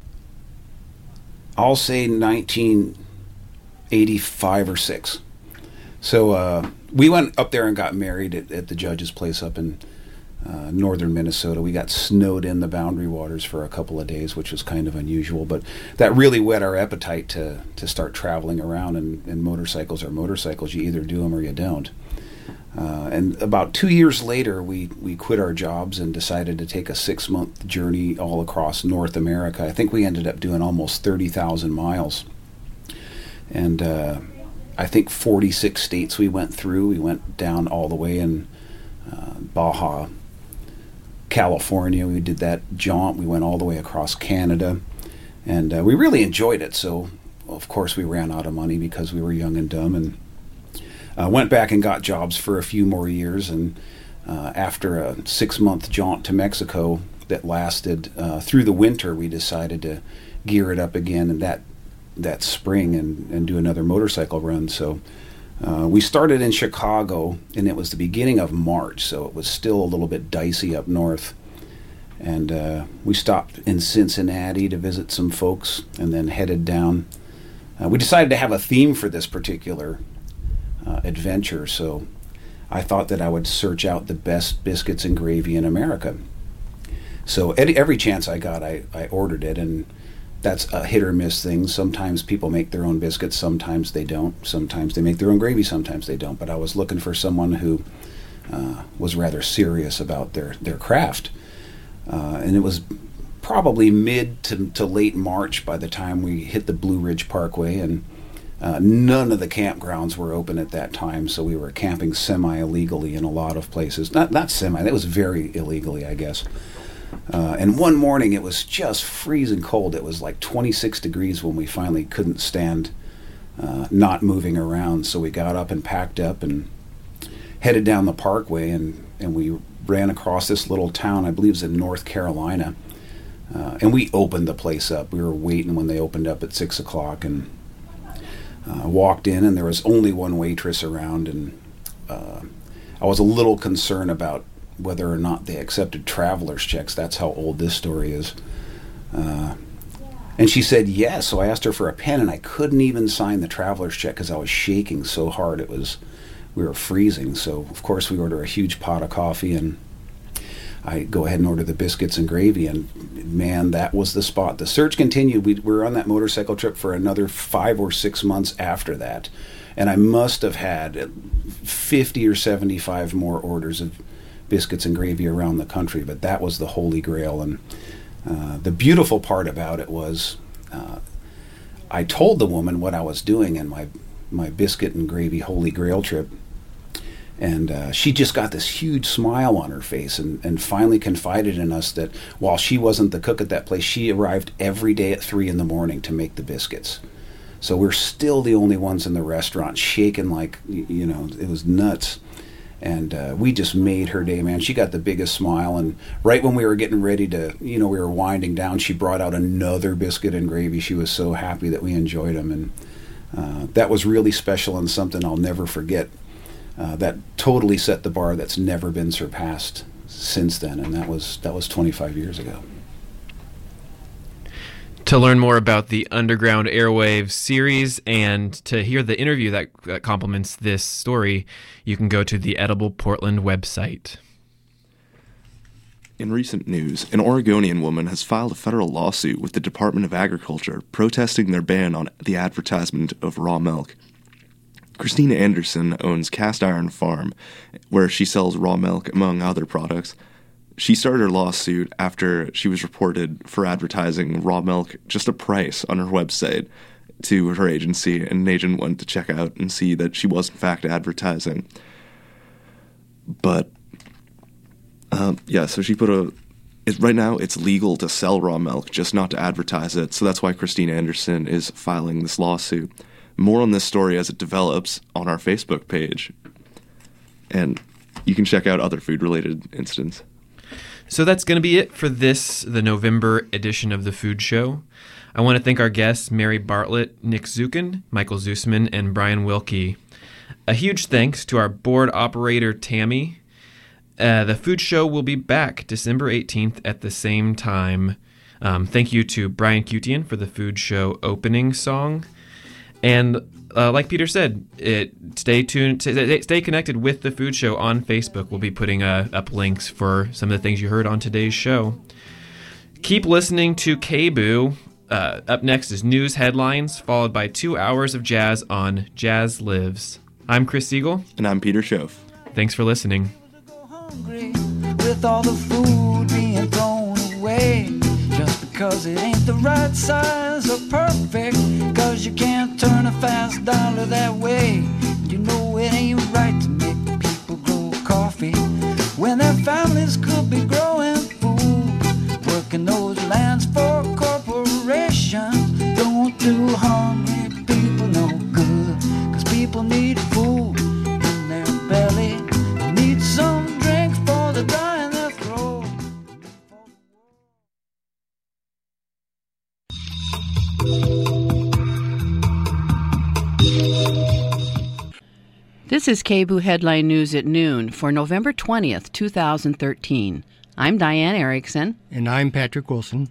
I'll say nineteen eighty-five or six. So uh, we went up there and got married at, at the judge's place up in uh, northern Minnesota. We got snowed in the Boundary Waters for a couple of days, which was kind of unusual. But that really whet our appetite to, to start traveling around. And, and motorcycles are motorcycles. You either do them or you don't. Uh, and about two years later, we, we quit our jobs and decided to take a six-month journey all across North America. I think we ended up doing almost thirty thousand miles. And uh, I think forty-six states we went through. We went down all the way in uh, Baja, California. We did that jaunt. We went all the way across Canada. And uh, we really enjoyed it. So, of course, we ran out of money because we were young and dumb, and Uh, went back and got jobs for a few more years, and uh, after a six-month jaunt to Mexico that lasted uh, through the winter, we decided to gear it up again in that that spring and, and do another motorcycle run. So Uh, we started in Chicago, and it was the beginning of March, so it was still a little bit dicey up north. And uh, we stopped in Cincinnati to visit some folks and then headed down. Uh, we decided to have a theme for this particular uh, adventure, so I thought that I would search out the best biscuits and gravy in America. So every chance I got, I, I ordered it, and that's a hit or miss thing. Sometimes people make their own biscuits, sometimes they don't. Sometimes they make their own gravy, sometimes they don't. But I was looking for someone who uh, was rather serious about their, their craft. Uh, and it was probably mid to, to late March by the time we hit the Blue Ridge Parkway, and uh, none of the campgrounds were open at that time, so we were camping semi-illegally in a lot of places. Not, not semi, that was very illegally, I guess. Uh, and one morning it was just freezing cold. It was like twenty-six degrees when we finally couldn't stand uh, not moving around. So we got up and packed up and headed down the parkway, and, and we ran across this little town, I believe it was in North Carolina. Uh, and we opened the place up. We were waiting when they opened up at six o'clock, and uh, walked in, and there was only one waitress around. And uh, I was a little concerned about whether or not they accepted traveler's checks. That's how old this story is. Uh, and she said yes, so I asked her for a pen, and I couldn't even sign the traveler's check because I was shaking so hard. It was, we were freezing. So, of course, we order a huge pot of coffee, and I go ahead and order the biscuits and gravy, and man, that was the spot. The search continued. We, we were on that motorcycle trip for another five or six months after that, and I must have had fifty or seventy-five more orders of biscuits and gravy around the country, but that was the holy grail. And uh, the beautiful part about it was uh, I told the woman what I was doing in my, my biscuit and gravy holy grail trip, and uh, she just got this huge smile on her face, and, and finally confided in us that while she wasn't the cook at that place, she arrived every day at three in the morning to make the biscuits. So we're still the only ones in the restaurant, shaking like, you know, it was nuts. And uh, we just made her day, man. She got the biggest smile, and right when we were getting ready to, you know, we were winding down, she brought out another biscuit and gravy. She was so happy that we enjoyed them, and uh, that was really special and something I'll never forget. Uh, that totally set the bar that's never been surpassed since then, and that was that was twenty-five years ago. To learn more about the Underground Airwaves series and to hear the interview that, that complements this story, you can go to the Edible Portland website. In recent news, an Oregonian woman has filed a federal lawsuit with the Department of Agriculture protesting their ban on the advertisement of raw milk. Christina Anderson owns Cast Iron Farm, where she sells raw milk among other products. She started her lawsuit after she was reported for advertising raw milk just a price on her website to her agency, and an agent went to check out and see that she was in fact advertising. But, um, yeah, so she put a... It, right now, it's legal to sell raw milk, just not to advertise it, so that's why Christina Anderson is filing this lawsuit. More on this story as it develops on our Facebook page. And you can check out other food-related incidents. So that's going to be it for this, the November edition of The Food Show. I want to thank our guests, Mary Bartlett, Nick Zukin, Michael Zusman, and Brian Wilkie. A huge thanks to our board operator, Tammy. Uh, the Food Show will be back December eighteenth at the same time. Um, thank you to Brian Cutian for the Food Show opening song. And uh, like Peter said, it, stay tuned, stay, stay connected with the Food Show on Facebook. We'll be putting uh, up links for some of the things you heard on today's show. Keep listening to K B O O. Uh, up next is news headlines, followed by two hours of jazz on Jazz Lives. I'm Chris Siegel. And I'm Peter Schoaf. Thanks for listening. With all the food being thrown away, just because it ain't the right size or perfect, cause you can't turn a fast dollar that way. You know it ain't right to make people grow coffee when their families could be growing food, working those lands for corporations. Don't do hungry people no good, cause people need food in their belly, need some drink for the dry in their throat. This is K B O O Headline News at noon for November twentieth, two thousand thirteen. I'm Diane Erickson. And I'm Patrick Wilson.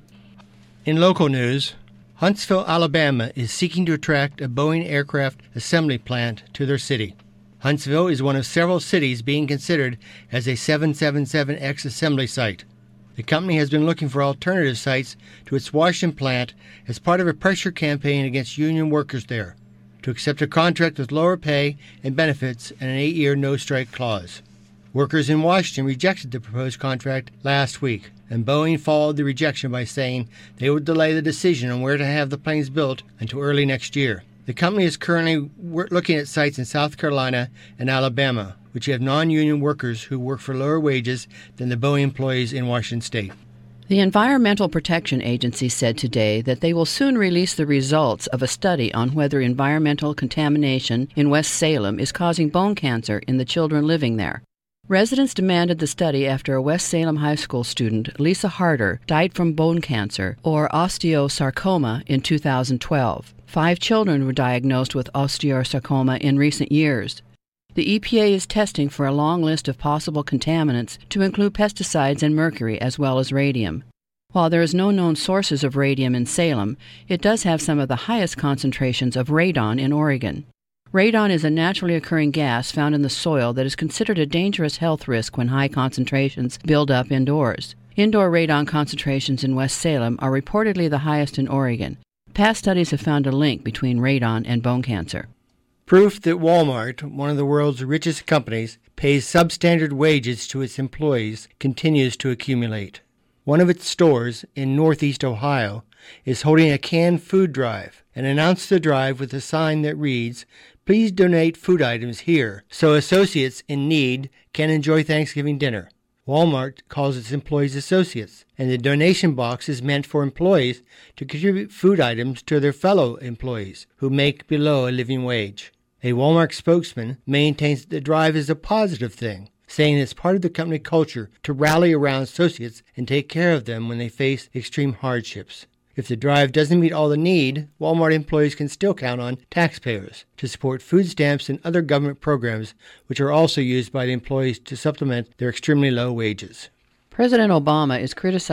In local news, Huntsville, Alabama is seeking to attract a Boeing aircraft assembly plant to their city. Huntsville is one of several cities being considered as a seven seventy-seven X assembly site. The company has been looking for alternative sites to its Washington plant as part of a pressure campaign against union workers there to accept a contract with lower pay and benefits and an eight-year no-strike clause. Workers in Washington rejected the proposed contract last week, and Boeing followed the rejection by saying they would delay the decision on where to have the planes built until early next year. The company is currently looking at sites in South Carolina and Alabama, which have non-union workers who work for lower wages than the Boeing employees in Washington state. The Environmental Protection Agency said today that they will soon release the results of a study on whether environmental contamination in West Salem is causing bone cancer in the children living there. Residents demanded the study after a West Salem High School student, Lisa Harder, died from bone cancer, or osteosarcoma, in two thousand twelve. Five children were diagnosed with osteosarcoma in recent years. The E P A is testing for a long list of possible contaminants to include pesticides and mercury as well as radium. While there is no known sources of radium in Salem, it does have some of the highest concentrations of radon in Oregon. Radon is a naturally occurring gas found in the soil that is considered a dangerous health risk when high concentrations build up indoors. Indoor radon concentrations in West Salem are reportedly the highest in Oregon. Past studies have found a link between radon and bone cancer. Proof that Walmart, one of the world's richest companies, pays substandard wages to its employees continues to accumulate. One of its stores in Northeast Ohio is holding a canned food drive and announced the drive with a sign that reads, "Please donate food items here so associates in need can enjoy Thanksgiving dinner." Walmart calls its employees associates, and the donation box is meant for employees to contribute food items to their fellow employees who make below a living wage. A Walmart spokesman maintains that the drive is a positive thing, saying it's part of the company culture to rally around associates and take care of them when they face extreme hardships. If the drive doesn't meet all the need, Walmart employees can still count on taxpayers to support food stamps and other government programs, which are also used by the employees to supplement their extremely low wages. President Obama is criticizing